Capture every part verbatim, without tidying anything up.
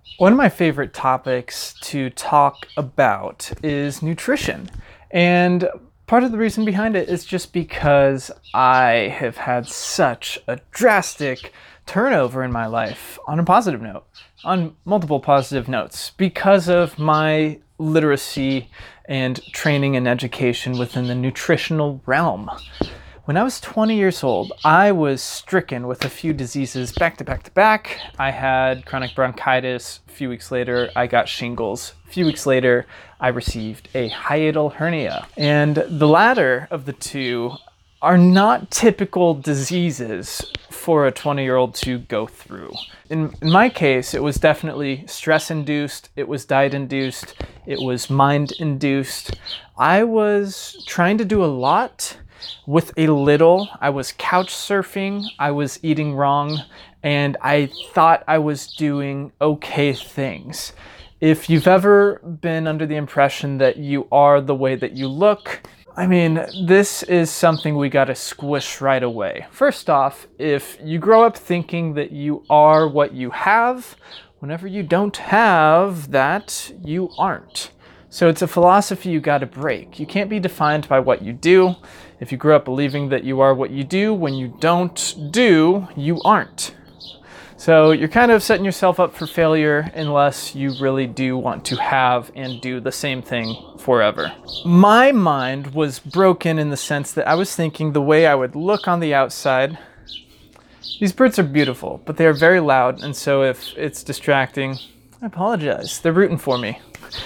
One of my favorite topics to talk about is nutrition. And part of the reason behind it is just because I have had such a drastic turnover in my life on a positive note, on multiple positive notes, because of my literacy and training and education within the nutritional realm. When I was twenty years old, I was stricken with a few diseases back to back to back. I had chronic bronchitis. A few weeks later, I got shingles. A few weeks later, I received a hiatal hernia. And the latter of the two are not typical diseases for a twenty-year-old to go through. In, in my case, it was definitely stress-induced, it was diet-induced, it was mind-induced. I was trying to do a lot with a little. I was couch surfing, I was eating wrong, and I thought I was doing okay things. If you've ever been under the impression that you are the way that you look, I mean, this is something we gotta squish right away. First off, if you grow up thinking that you are what you have, whenever you don't have that, you aren't. So it's a philosophy you gotta break. You can't be defined by what you do. If you grew up believing that you are what you do, when you don't do, you aren't. So you're kind of setting yourself up for failure unless you really do want to have and do the same thing forever. My mind was broken in the sense that I was thinking the way I would look on the outside. These birds are beautiful, but they are very loud, and so if it's distracting, I apologize. They're rooting for me.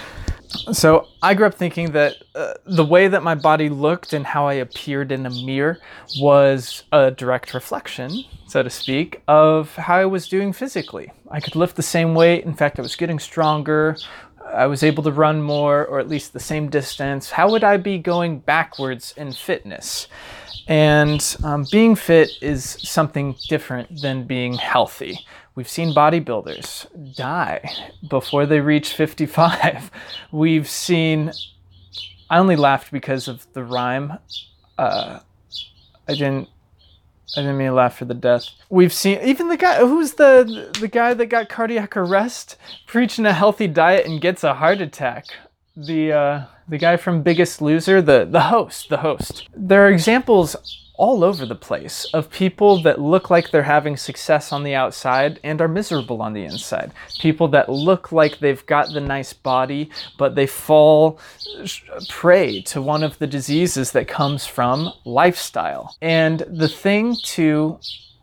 So I grew up thinking that uh, the way that my body looked and how I appeared in a mirror was a direct reflection, so to speak, of how I was doing physically. I could lift the same weight. In fact, I was getting stronger. I was able to run more, or at least the same distance. How would I be going backwards in fitness? And um, being fit is something different than being healthy. We've seen bodybuilders die before they reach fifty-five. We've seen, I only laughed because of the rhyme. Uh, I didn't, I didn't mean to laugh for the death. We've seen, even the guy, who's the, the guy that got cardiac arrest preaching a healthy diet and gets a heart attack? The, uh, the guy from Biggest Loser, the, the host, the host. There are examples all over the place of people that look like they're having success on the outside and are miserable on the inside. People that look like they've got the nice body, but they fall prey to one of the diseases that comes from lifestyle. And the thing to...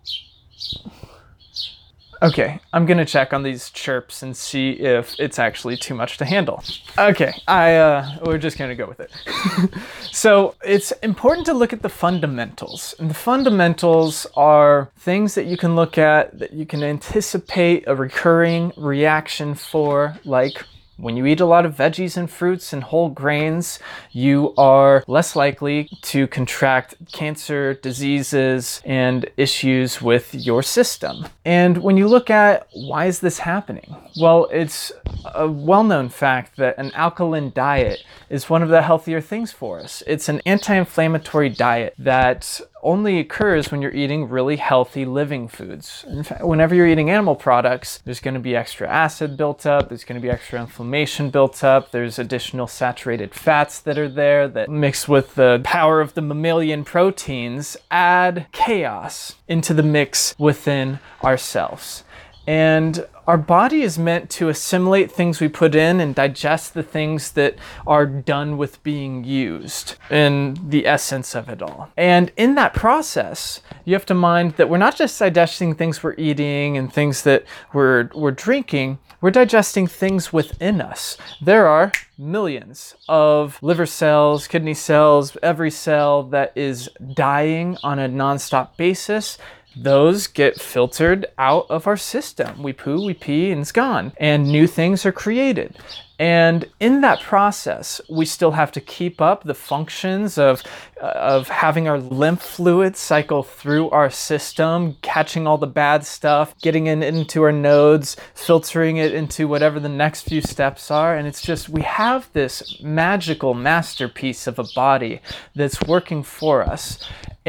Okay, I'm gonna check on these chirps and see if it's actually too much to handle. Okay, I uh, we're just gonna go with it. So it's important to look at the fundamentals. And the fundamentals are things that you can look at, that you can anticipate a recurring reaction for, like when you eat a lot of veggies and fruits and whole grains, you are less likely to contract cancer, diseases, and issues with your system. And when you look at why is this happening? Well, it's a well-known fact that an alkaline diet is one of the healthier things for us. It's an anti-inflammatory diet that only occurs when you're eating really healthy living foods. In fact, whenever you're eating animal products, there's going to be extra acid built up, there's going to be extra inflammation built up, there's additional saturated fats that are there that mixed with the power of the mammalian proteins add chaos into the mix within ourselves. And our body is meant to assimilate things we put in and digest the things that are done with being used, in the essence of it all. And in that process, you have to mind that we're not just digesting things we're eating and things that we're, we're drinking, we're digesting things within us. There are millions of liver cells, kidney cells, every cell that is dying on a nonstop basis. Those get filtered out of our system. We poo, we pee, and it's gone. And new things are created. And in that process, we still have to keep up the functions of, uh, of having our lymph fluid cycle through our system, catching all the bad stuff, getting it into our nodes, filtering it into whatever the next few steps are. And it's just, we have this magical masterpiece of a body that's working for us.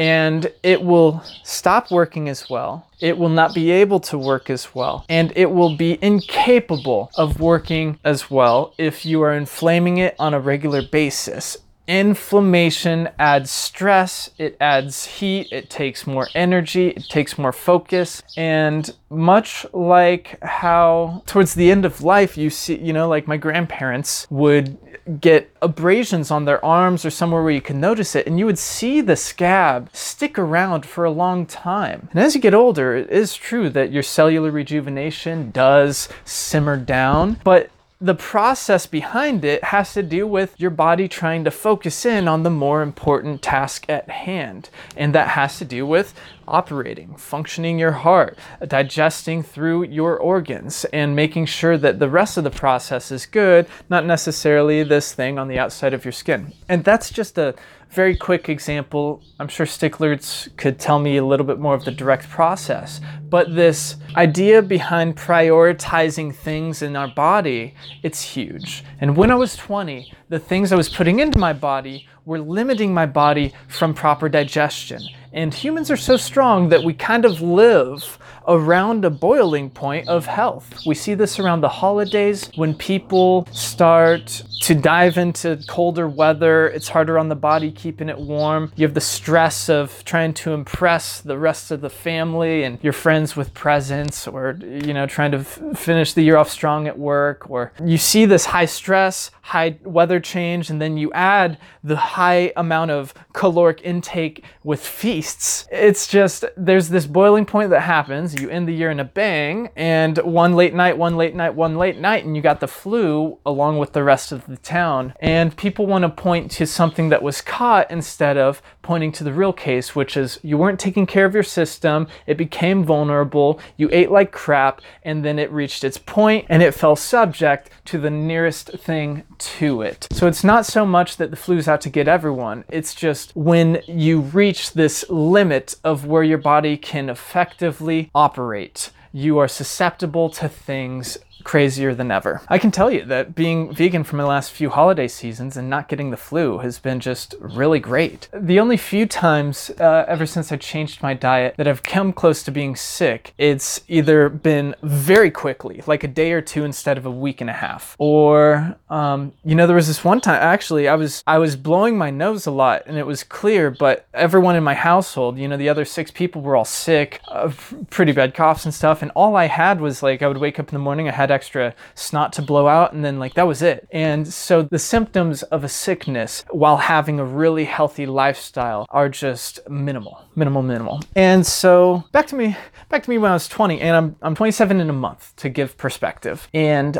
and it will stop working as well. It will not be able to work as well, and it will be incapable of working as well if you are inflaming it on a regular basis. Inflammation adds stress, it adds heat, it takes more energy, it takes more focus, and much like how towards the end of life you see, you know, like my grandparents would get abrasions on their arms or somewhere where you can notice it, and you would see the scab stick around for a long time. And as you get older, it is true that your cellular rejuvenation does simmer down, but the process behind it has to do with your body trying to focus in on the more important task at hand. And that has to do with operating, functioning your heart, digesting through your organs, and making sure that the rest of the process is good, not necessarily this thing on the outside of your skin. And that's just a very quick example. I'm sure Stickler's could tell me a little bit more of the direct process, but this idea behind prioritizing things in our body, it's huge. And when I was twenty, the things I was putting into my body were limiting my body from proper digestion. And humans are so strong that we kind of live around a boiling point of health. We see this around the holidays when people start to dive into colder weather. It's harder on the body keeping it warm. You have the stress of trying to impress the rest of the family and your friends with presents, or, you know, trying to f- finish the year off strong at work. Or you see this high stress, high weather change, and then you add the high amount of caloric intake with feasts. It's just, there's this boiling point that happens. You end the year in a bang, and one late night, one late night, one late night, and you got the flu along with the rest of the town. And people want to point to something that was caught instead of pointing to the real case, which is you weren't taking care of your system, it became vulnerable, you ate like crap, and then it reached its point and it fell subject to the nearest thing to it. So it's not so much that the flu's out to get everyone, it's just when you reach this limit of where your body can effectively operate, you are susceptible to things crazier than ever. I can tell you that being vegan for my last few holiday seasons and not getting the flu has been just really great. The only few times uh, ever since I changed my diet that I've come close to being sick, it's either been very quickly, like a day or two instead of a week and a half. Or, um, you know, there was this one time, actually, I was I was blowing my nose a lot and it was clear, but everyone in my household, you know, the other six people were all sick, uh, pretty bad coughs and stuff, and all I had was like, I would wake up in the morning, I had extra snot to blow out, and then like that was it. And so the symptoms of a sickness while having a really healthy lifestyle are just minimal, minimal, minimal. And so back to me, back to me when I was twenty, and I'm I'm twenty-seven in a month to give perspective. And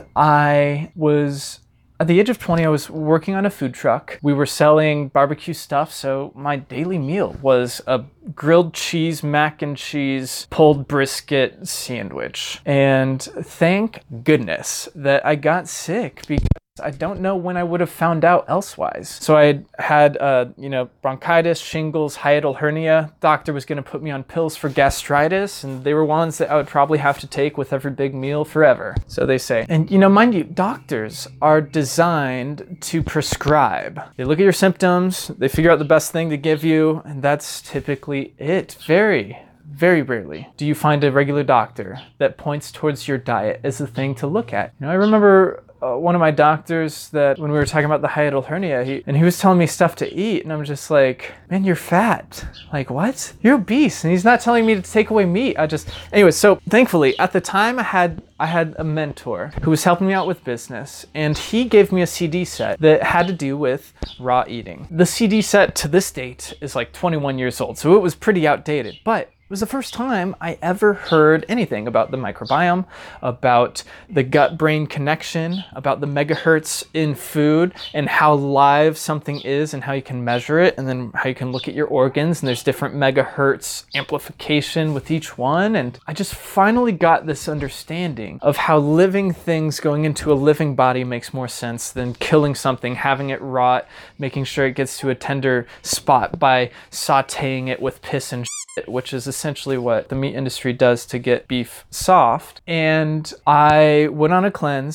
I was at the age of twenty, I was working on a food truck. We were selling barbecue stuff, so my daily meal was a grilled cheese, mac and cheese, pulled brisket sandwich. And thank goodness that I got sick, because I don't know when I would have found out elsewise. So I had, uh, you know, bronchitis, shingles, hiatal hernia. Doctor was going to put me on pills for gastritis, and they were ones that I would probably have to take with every big meal forever, so they say. And, you know, mind you, doctors are designed to prescribe. They look at your symptoms, they figure out the best thing to give you, and that's typically it. Very, very rarely do you find a regular doctor that points towards your diet as the thing to look at. You know, I remember Uh, one of my doctors that when we were talking about the hiatal hernia, he, and he was telling me stuff to eat, and I'm just like, man, you're fat. Like, what? You're obese. And he's not telling me to take away meat. I just, anyway, so thankfully at the time I had I had a mentor who was helping me out with business, and he gave me a C D set that had to do with raw eating. The C D set to this date is like twenty-one years old, so it was pretty outdated, but it was the first time I ever heard anything about the microbiome, about the gut-brain connection, about the megahertz in food, and how live something is and how you can measure it, and then how you can look at your organs, and there's different megahertz amplification with each one. And I just finally got this understanding of how living things going into a living body makes more sense than killing something, having it rot, making sure it gets to a tender spot by sauteing it with piss and shit, which is essentially what the meat industry does to get beef soft. And I went on a cleanse.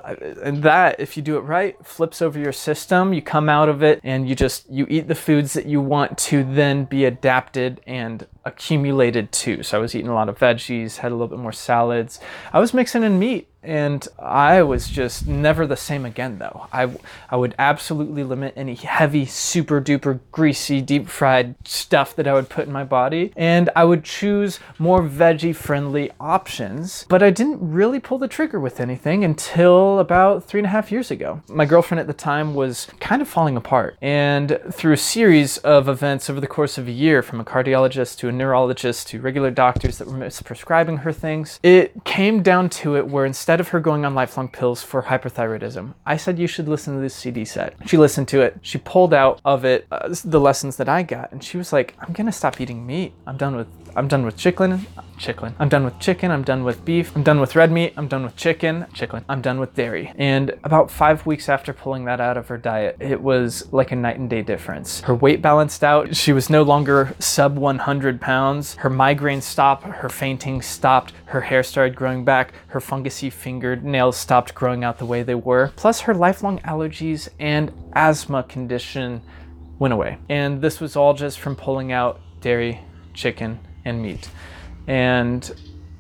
And that, if you do it right, flips over your system. You come out of it and you just, you eat the foods that you want to then be adapted and accumulated to. So I was eating a lot of veggies, had a little bit more salads. I was mixing in meat. And I was just never the same again, though. I, I would absolutely limit any heavy, super duper greasy, deep fried stuff that I would put in my body. And I would choose more veggie friendly options. But I didn't really pull the trigger with anything until about three and a half years ago. My girlfriend at the time was kind of falling apart. And through a series of events over the course of a year, from a cardiologist to a neurologist to regular doctors that were misprescribing her things, it came down to it where instead Instead of her going on lifelong pills for hyperthyroidism, I said, you should listen to this C D set. She listened to it. She pulled out of it uh, the lessons that I got. And she was like, I'm going to stop eating meat. I'm done with, I'm done with chicken. Chicken. I'm done with chicken. I'm done with beef. I'm done with red meat. I'm done with chicken. Chicken. I'm done with dairy. And about five weeks after pulling that out of her diet, it was like a night and day difference. Her weight balanced out. She was no longer sub one hundred pounds. Her migraine stopped. Her fainting stopped. Her hair started growing back. Her fungusy fingernails stopped growing out the way they were. Plus her lifelong allergies and asthma condition went away. And this was all just from pulling out dairy, chicken, and meat. And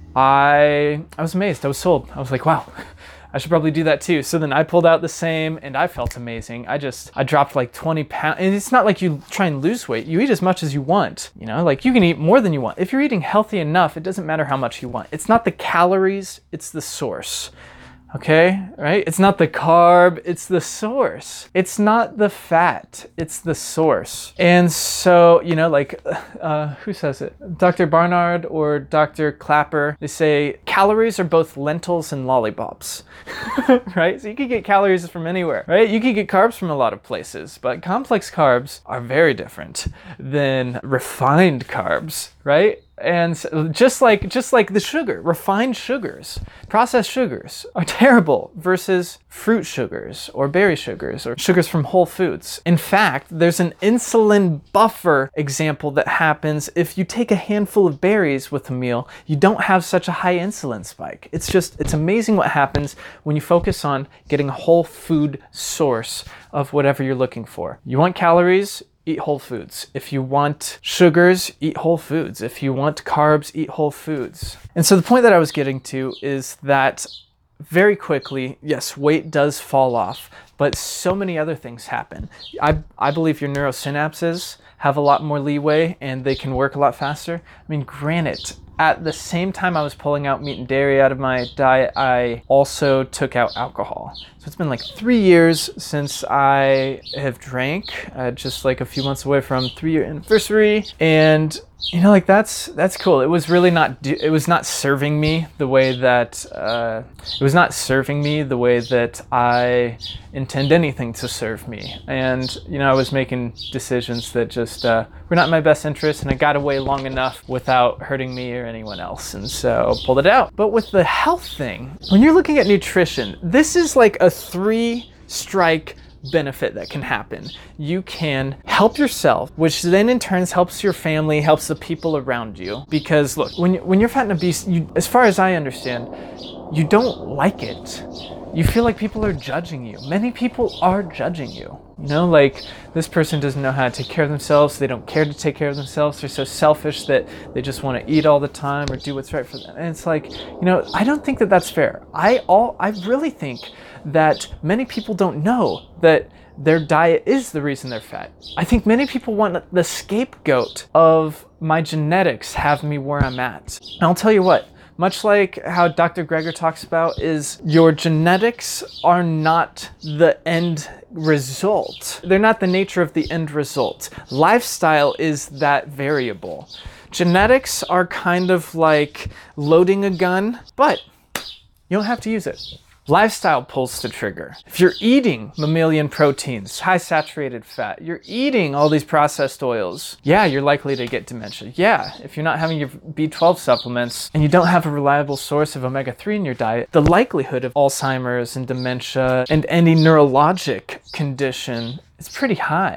I I was amazed. I was sold. I was like, wow, I should probably do that too. So then I pulled out the same and I felt amazing. I just, I dropped like twenty pounds. And it's not like you try and lose weight. You eat as much as you want. You know, like you can eat more than you want. If you're eating healthy enough, it doesn't matter how much you want. It's not the calories, it's the source. Okay, right? It's not the carb, it's the source. It's not the fat, it's the source. And so, you know, like, uh, who says it? Doctor Barnard or Doctor Clapper, they say calories are both lentils and lollipops, right? So you can get calories from anywhere, right? You can get carbs from a lot of places, but complex carbs are very different than refined carbs, right? And just like just like the sugar, refined sugars, processed sugars are terrible versus fruit sugars or berry sugars or sugars from whole foods. In fact, there's an insulin buffer example that happens if you take a handful of berries with a meal, you don't have such a high insulin spike. It's just, it's amazing what happens when you focus on getting a whole food source of whatever you're looking for. You want calories? Eat whole foods. If you want sugars, eat whole foods. If you want carbs, eat whole foods. And so the point that I was getting to is that very quickly, yes, weight does fall off, but so many other things happen. I, I believe your neurosynapses have a lot more leeway and they can work a lot faster. I mean, granted, at the same time I was pulling out meat and dairy out of my diet, I also took out alcohol. So it's been like three years since I have drank, uh, just like a few months away from three year anniversary. And you know, like that's that's cool. It was really not do- it was not serving me the way that uh, it was not serving me the way that I intend anything to serve me. And you know, I was making decisions that just uh, were not in my best interest, and I got away long enough without hurting me or anyone else, and so pulled it out. But with the health thing, when you're looking at nutrition, this is like a three strike benefit that can happen. You can help yourself, which then in turn helps your family, helps the people around you. Because look, when, you, when you're fat and obese, you, as far as I understand, you don't like it. You feel like people are judging you. Many people are judging you. You know, like this person doesn't know how to take care of themselves. They don't care to take care of themselves. They're so selfish that they just want to eat all the time or do what's right for them. And it's like, you know, I don't think that that's fair. I all I really think that many people don't know that their diet is the reason they're fat. I think many people want the scapegoat of my genetics have me where I'm at. And I'll tell you what, much like how Doctor Greger talks about, is your genetics are not the end result. They're not the nature of the end result. Lifestyle is that variable. Genetics are kind of like loading a gun, but you don't have to use it. Lifestyle pulls the trigger. If you're eating mammalian proteins, high saturated fat, you're eating all these processed oils, yeah, you're likely to get dementia. Yeah, if you're not having your B twelve supplements and you don't have a reliable source of omega three in your diet, the likelihood of Alzheimer's and dementia and any neurologic condition is pretty high.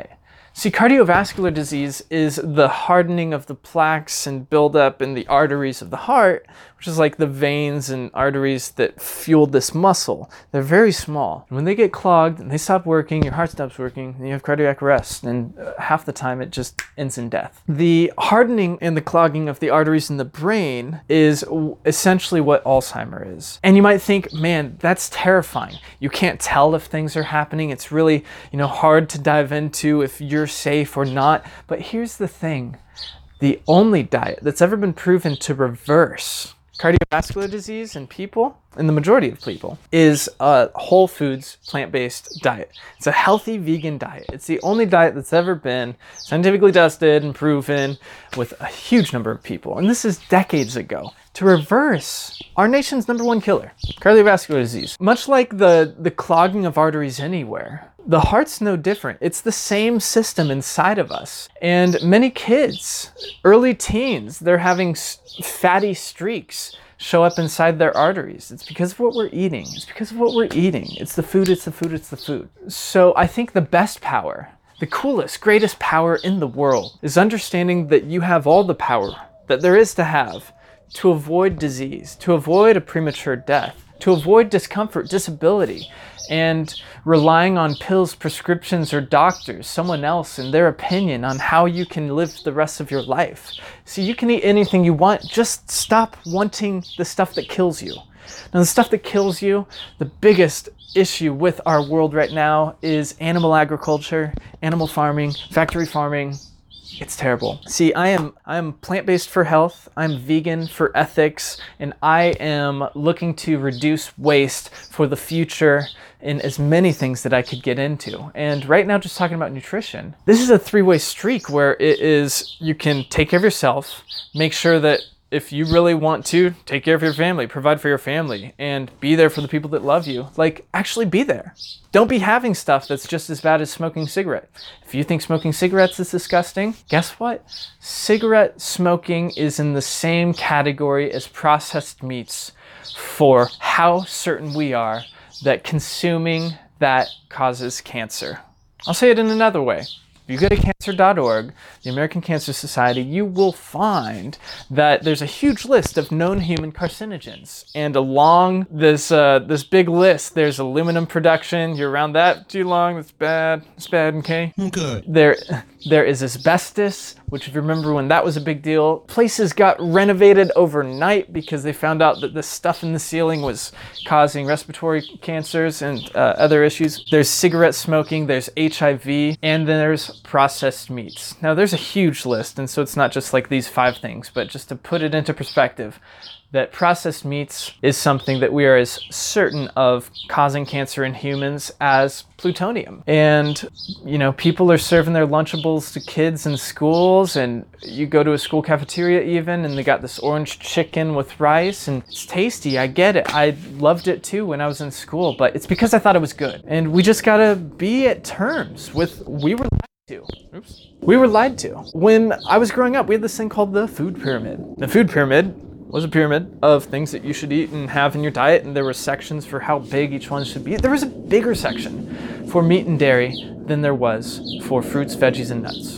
See, cardiovascular disease is the hardening of the plaques and buildup in the arteries of the heart, which is like the veins and arteries that fuel this muscle. They're very small. And when they get clogged and they stop working, your heart stops working, and you have cardiac arrest, and uh, half the time it just ends in death. The hardening and the clogging of the arteries in the brain is w- essentially what Alzheimer's is. And you might think, man, that's terrifying. You can't tell if things are happening. It's really, you know, hard to dive into if you're safe or not. But here's the thing. The only diet that's ever been proven to reverse cardiovascular disease in people, in the majority of people, is a whole foods, plant-based diet. It's a healthy vegan diet. It's the only diet that's ever been scientifically tested and proven with a huge number of people. And this is decades ago, to reverse our nation's number one killer, cardiovascular disease. Much like the, the clogging of arteries anywhere, the heart's no different. It's the same system inside of us. And many kids, early teens, they're having fatty streaks show up inside their arteries. It's because of what we're eating. It's because of what we're eating. It's the food, it's the food, it's the food. So I think the best power, the coolest, greatest power in the world is understanding that you have all the power that there is to have to avoid disease, to avoid a premature death, to avoid discomfort, disability, and relying on pills, prescriptions, or doctors, someone else and their opinion on how you can live the rest of your life. So you can eat anything you want, just stop wanting the stuff that kills you. Now, the stuff that kills you, the biggest issue with our world right now is animal agriculture, animal farming, factory farming. It's terrible. See, I am I am plant-based for health, I'm vegan for ethics, and I am looking to reduce waste for the future in as many things that I could get into. And right now, just talking about nutrition, this is a three-way streak where it is, you can take care of yourself, make sure that if you really want to, take care of your family, provide for your family, and be there for the people that love you. Like, actually be there. Don't be having stuff that's just as bad as smoking cigarette. If you think smoking cigarettes is disgusting, guess what? Cigarette smoking is in the same category as processed meats for how certain we are that consuming that causes cancer. I'll say it in another way. If you go to cancer dot org, the American Cancer Society, you will find that there's a huge list of known human carcinogens. And along this uh, this big list, there's aluminum production. You're around that too long, that's bad. It's bad, okay? Okay. There, there is asbestos, which if you remember when that was a big deal, places got renovated overnight because they found out that the stuff in the ceiling was causing respiratory cancers and uh, other issues. There's cigarette smoking, there's H I V, and then there's processed meats. Now there's a huge list, and so it's not just like these five things, but just to put it into perspective, that processed meats is something that we are as certain of causing cancer in humans as plutonium. And, you know, people are serving their Lunchables to kids in schools, and you go to a school cafeteria even, and they got this orange chicken with rice, and it's tasty, I get it. I loved it too when I was in school, but it's because I thought it was good. And we just gotta be at terms with, we were lied to. Oops. We were lied to. When I was growing up, we had this thing called the food pyramid. The food pyramid was a pyramid of things that you should eat and have in your diet, and there were sections for how big each one should be. There was a bigger section for meat and dairy than there was for fruits, veggies, and nuts.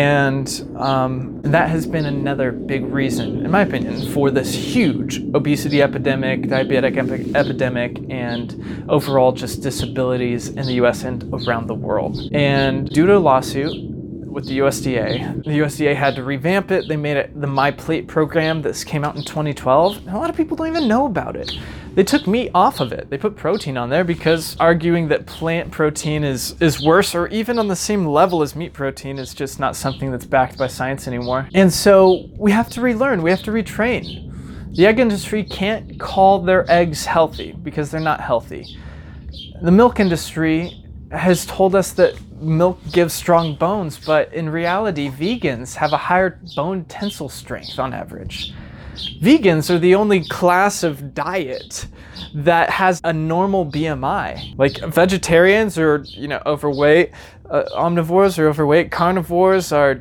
And um, that has been another big reason, in my opinion, for this huge obesity epidemic, diabetic epi- epidemic, and overall just disabilities in the U S and around the world. And due to a lawsuit with the U S D A, the U S D A had to revamp it. They made it the My Plate program. This came out in twenty twelve. And a lot of people don't even know about it. They took meat off of it. They put protein on there because arguing that plant protein is, is worse or even on the same level as meat protein is just not something that's backed by science anymore. And so we have to relearn, we have to retrain. The egg industry can't call their eggs healthy because they're not healthy. The milk industry has told us that milk gives strong bones, but in reality, vegans have a higher bone tensile strength on average. Vegans are the only class of diet that has a normal B M I. Like vegetarians are, you know, overweight, uh, omnivores are overweight, carnivores are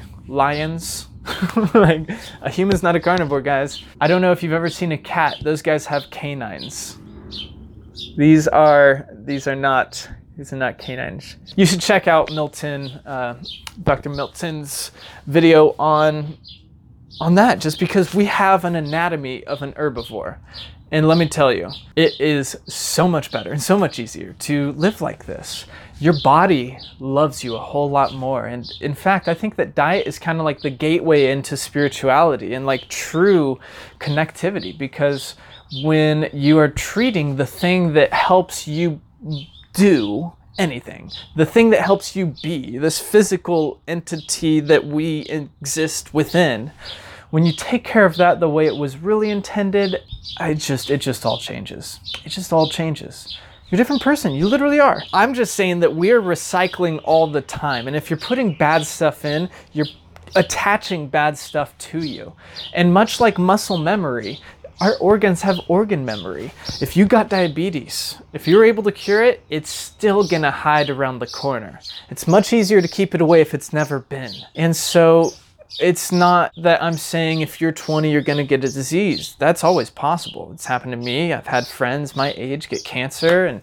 lions. Like, a human's not a carnivore, guys. I don't know if you've ever seen a cat. Those guys have canines. These are, these are not He's in that canine. You should check out Milton, uh, Doctor Milton's video on on that, just because we have an anatomy of an herbivore. And let me tell you, it is so much better and so much easier to live like this. Your body loves you a whole lot more. And in fact, I think that diet is kind of like the gateway into spirituality and like true connectivity, because when you are treating the thing that helps you do anything, the thing that helps you be, this physical entity that we exist within, when you take care of that the way it was really intended, I just, it just all changes. It just all changes. You're a different person. You literally are. I'm just saying that we're recycling all the time. And if you're putting bad stuff in, you're attaching bad stuff to you. And much like muscle memory, our organs have organ memory. If you got diabetes, if you're able to cure it, it's still gonna hide around the corner. It's much easier to keep it away if it's never been. And so it's not that I'm saying if you're twenty, you're gonna get a disease. That's always possible. It's happened to me. I've had friends my age get cancer and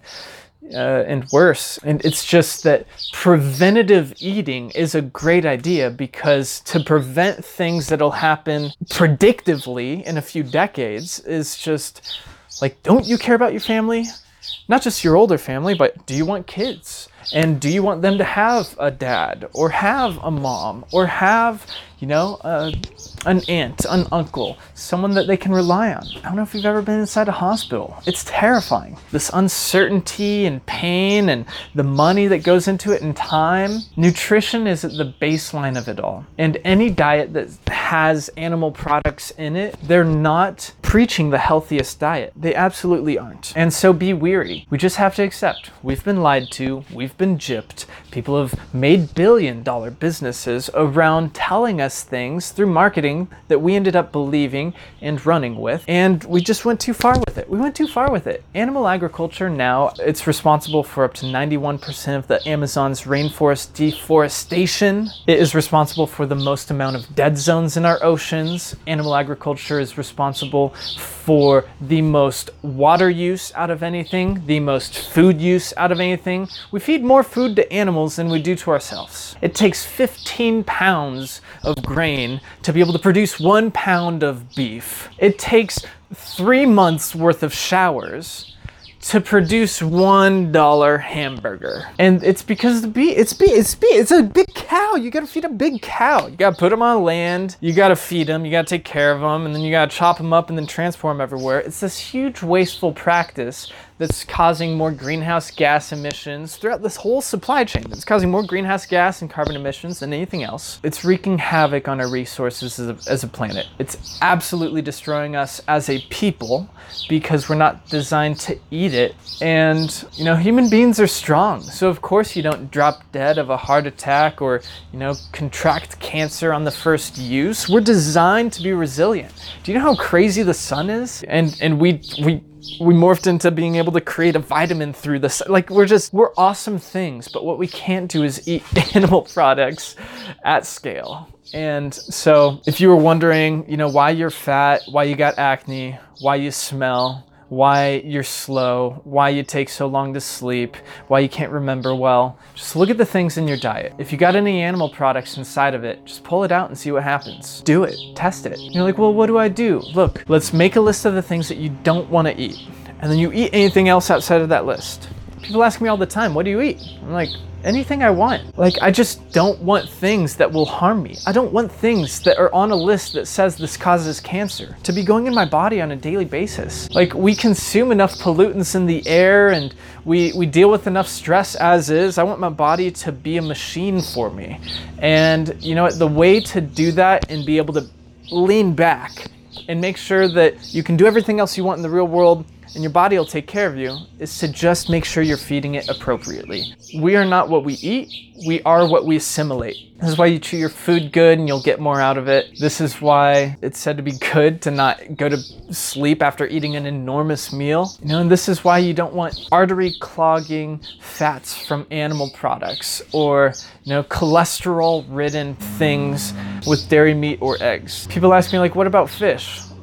uh, and worse. And it's just that preventative eating is a great idea, because to prevent things that'll happen predictively in a few decades is just like, don't you care about your family? Not just your older family, but do you want kids? And do you want them to have a dad or have a mom or have, you know, uh, an aunt, an uncle, someone that they can rely on? I don't know if you've ever been inside a hospital. It's terrifying. This uncertainty and pain and the money that goes into it and time. Nutrition is at the baseline of it all. And any diet that has animal products in it, they're not preaching the healthiest diet. They absolutely aren't. And so be weary. We just have to accept we've been lied to. We've been gypped. People have made billion dollar businesses around telling us things through marketing that we ended up believing and running with, and we just went too far with it. We went too far with it. Animal agriculture now, it's responsible for up to ninety-one percent of the Amazon's rainforest deforestation. It is responsible for the most amount of dead zones in our oceans. Animal agriculture is responsible for the most water use out of anything, the most food use out of anything. We feed more food to animals than we do to ourselves. It takes fifteen pounds of grain to be able to produce one pound of beef. It takes three months worth of showers to produce one dollar hamburger. And it's because the beef, it's beef, it's beef, it's a big cow. You gotta feed a big cow. You gotta put them on land, you gotta feed them, you gotta take care of them, and then you gotta chop them up and then transport them everywhere. It's this huge wasteful practice that's causing more greenhouse gas emissions throughout this whole supply chain. It's causing more greenhouse gas and carbon emissions than anything else. It's wreaking havoc on our resources as a, as a planet. It's absolutely destroying us as a people, because we're not designed to eat it. And, you know, human beings are strong. So of course you don't drop dead of a heart attack or, you know, contract cancer on the first use. We're designed to be resilient. Do you know how crazy the sun is? And and we we we morphed into being able to create a vitamin through the sun. Like, we're just, we're awesome things, but what we can't do is eat animal products at scale. And so if you were wondering, you know, why you're fat, why you got acne, why you smell, why you're slow, why you take so long to sleep, why you can't remember well, just look at the things in your diet. If you got any animal products inside of it, just pull it out and see what happens. Do it, test it. You're like, well, what do I do? Look, let's make a list of the things that you don't want to eat. And then you eat anything else outside of that list. People ask me all the time, what do you eat? I'm like, anything I want. Like, I just don't want things that will harm me. I don't want things that are on a list that says this causes cancer to be going in my body on a daily basis. Like, we consume enough pollutants in the air and we, we deal with enough stress as is. I want my body to be a machine for me. And you know what, the way to do that and be able to lean back and make sure that you can do everything else you want in the real world and your body will take care of you, is to just make sure you're feeding it appropriately. We are not what we eat, we are what we assimilate. This is why you chew your food good and you'll get more out of it. This is why it's said to be good to not go to sleep after eating an enormous meal. You know, and this is why you don't want artery clogging fats from animal products, or, you know, cholesterol ridden things with dairy, meat, or eggs. People ask me, like, what about fish?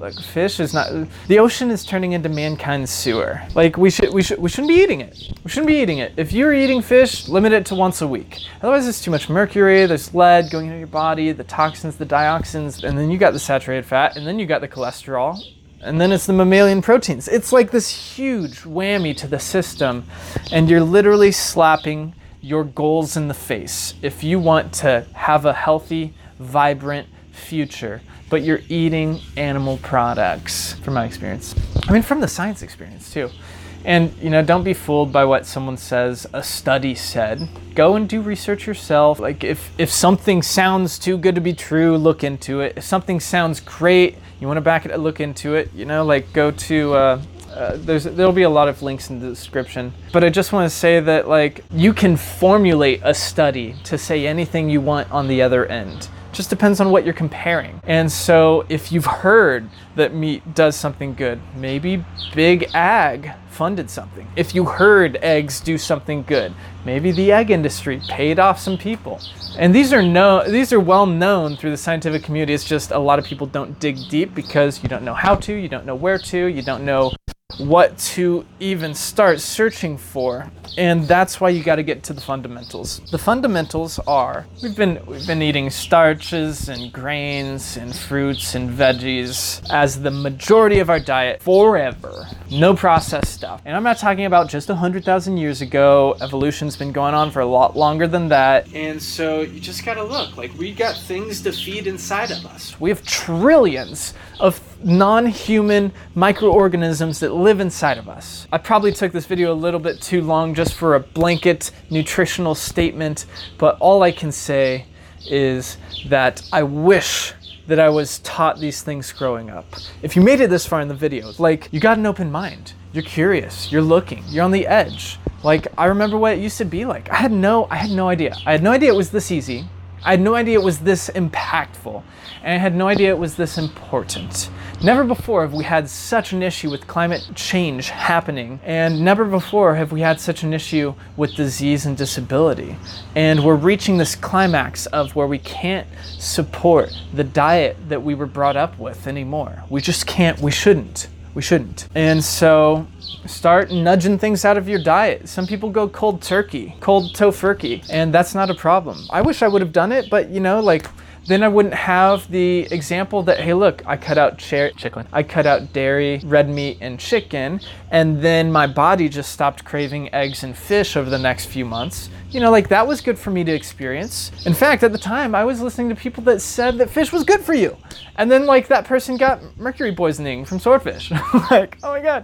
Like fish is not, the ocean is turning into mankind's sewer. Like we should, we should, we shouldn't be eating it. We shouldn't be eating it. If you're eating fish, limit it to once a week. Otherwise it's too much mercury, there's lead going into your body, the toxins, the dioxins, and then you got the saturated fat, and then you got the cholesterol, and then it's the mammalian proteins. It's like this huge whammy to the system, and you're literally slapping your goals in the face if you want to have a healthy, vibrant future, but you're eating animal products, from my experience. I mean, from the science experience too. And, you know, don't be fooled by what someone says a study said. Go and do research yourself. Like if, if something sounds too good to be true, look into it. If something sounds great, you want to back it, look into it. You know, like go to, uh, uh, there's, there'll be a lot of links in the description. But I just want to say that like you can formulate a study to say anything you want on the other end. Just depends on what you're comparing. And so if you've heard that meat does something good, maybe Big Ag funded something. If you heard eggs do something good, maybe the egg industry paid off some people. And these are no, these are well known through the scientific community. It's just a lot of people don't dig deep because you don't know how to, you don't know where to, you don't know what to even start searching for. And that's why you got to get to the fundamentals. The fundamentals are, we've been we've been eating starches and grains and fruits and veggies as the majority of our diet forever. No processed stuff. And I'm not talking about just one hundred thousand years ago. Evolution's been going on for a lot longer than that. And so you just got to look, like we got things to feed inside of us. We have trillions of non-human microorganisms that live inside of us. I probably took this video a little bit too long just for a blanket nutritional statement, but all I can say is that I wish that I was taught these things growing up. If you made it this far in the video, like you got an open mind, you're curious, you're looking, you're on the edge. Like I remember what it used to be like. I had no, I had no idea. I had no idea it was this easy. I had no idea it was this impactful, and I had no idea it was this important. Never before have we had such an issue with climate change happening, and never before have we had such an issue with disease and disability. And we're reaching this climax of where we can't support the diet that we were brought up with anymore. We just can't, we shouldn't. We shouldn't. And so start nudging things out of your diet. Some people go cold turkey, cold tofurkey, and that's not a problem. I wish I would have done it, but you know, like, then I wouldn't have the example that, hey, look, I cut out cher- chicken. I cut out dairy, red meat, and chicken, and then my body just stopped craving eggs and fish over the next few months. You know, like that was good for me to experience. In fact, at the time, I was listening to people that said that fish was good for you. And then like that person got mercury poisoning from swordfish. Like, oh my God.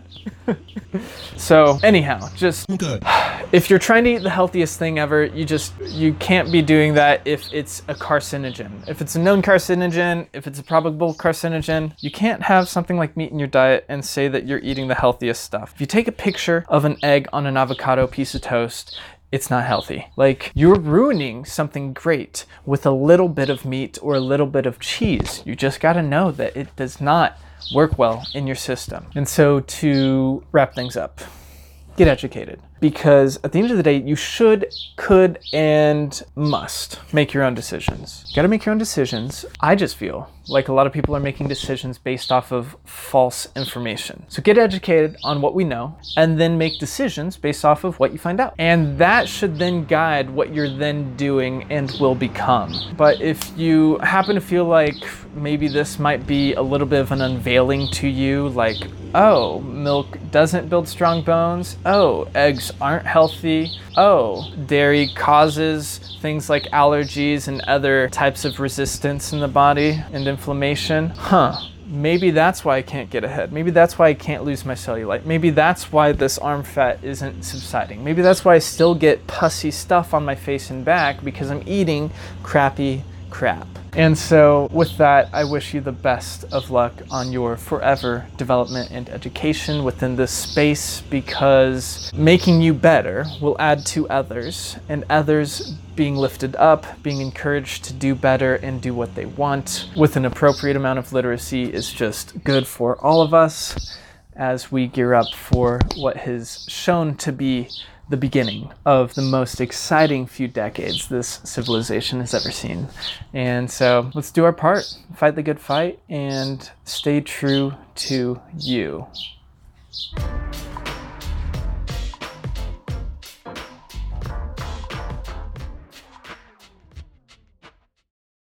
So anyhow, just Okay. If you're trying to eat the healthiest thing ever, you just, you can't be doing that if it's a carcinogen. If it's a known carcinogen, if it's a probable carcinogen, you can't have something like meat in your diet and say that you're eating the healthiest stuff. If you take a picture of an egg on an avocado piece of toast, it's not healthy. Like you're ruining something great with a little bit of meat or a little bit of cheese. You just got to know that it does not work well in your system. And so to wrap things up, get educated. Because at the end of the day, you should, could, and must make your own decisions. You gotta make your own decisions. I just feel like a lot of people are making decisions based off of false information. So get educated on what we know, and then make decisions based off of what you find out. And that should then guide what you're then doing and will become. But if you happen to feel like maybe this might be a little bit of an unveiling to you, like, oh, milk doesn't build strong bones. Oh, eggs aren't healthy. Oh, dairy causes things like allergies and other types of resistance in the body and inflammation. Huh. Maybe that's why I can't get ahead. Maybe that's why I can't lose my cellulite. Maybe that's why this arm fat isn't subsiding. Maybe that's why I still get pussy stuff on my face and back, because I'm eating crappy crap. And so with that, I wish you the best of luck on your forever development and education within this space, because making you better will add to others, and others being lifted up, being encouraged to do better and do what they want with an appropriate amount of literacy is just good for all of us as we gear up for what has shown to be the beginning of the most exciting few decades this civilization has ever seen. And so let's do our part, fight the good fight, and stay true to you.